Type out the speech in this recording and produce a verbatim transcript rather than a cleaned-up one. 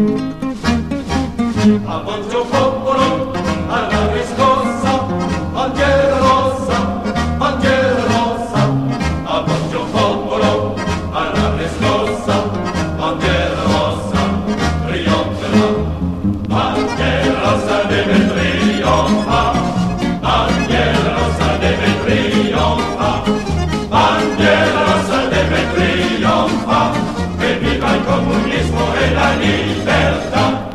Avanti popolo, alla riscossa, bandiera rossa, bandiera rossa. Avanti popolo, alla riscossa, bandiera rossa, trionferà. Bandiera rossa deve trionfare, bandiera rossa deve trionfare, bandiera rossa deve trionfare. E viva il comunismo e la libertà.